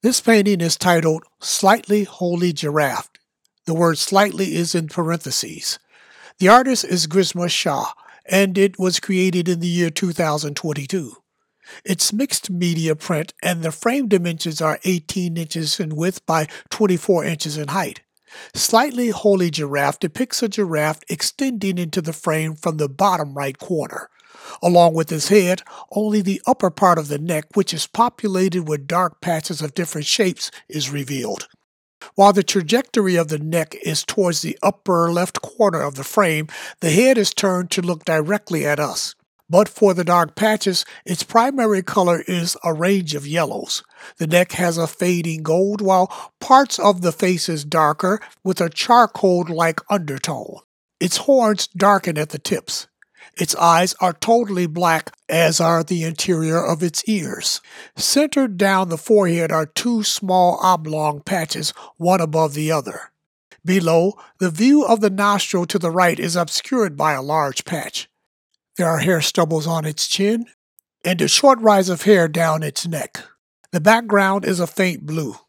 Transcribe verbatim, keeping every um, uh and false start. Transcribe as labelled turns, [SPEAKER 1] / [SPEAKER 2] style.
[SPEAKER 1] This painting is titled Slightly Holy Giraffe. The word slightly is in parentheses. The artist is Grisma Shah, and it was created in the year two thousand twenty-two. It's mixed media print, and the frame dimensions are eighteen inches in width by twenty-four inches in height. Slightly Holy Giraffe depicts a giraffe extending into the frame from the bottom right corner. Along with his head, only the upper part of the neck, which is populated with dark patches of different shapes, is revealed. While the trajectory of the neck is towards the upper left corner of the frame, the head is turned to look directly at us. But for the dark patches, its primary color is a range of yellows. The neck has a fading gold, while parts of the face is darker with a charcoal-like undertone. Its horns darken at the tips. Its eyes are totally black, as are the interior of its ears. Centered down the forehead are two small oblong patches, one above the other. Below, the view of the nostril to the right is obscured by a large patch. There are hair stubbles on its chin, and a short rise of hair down its neck. The background is a faint blue.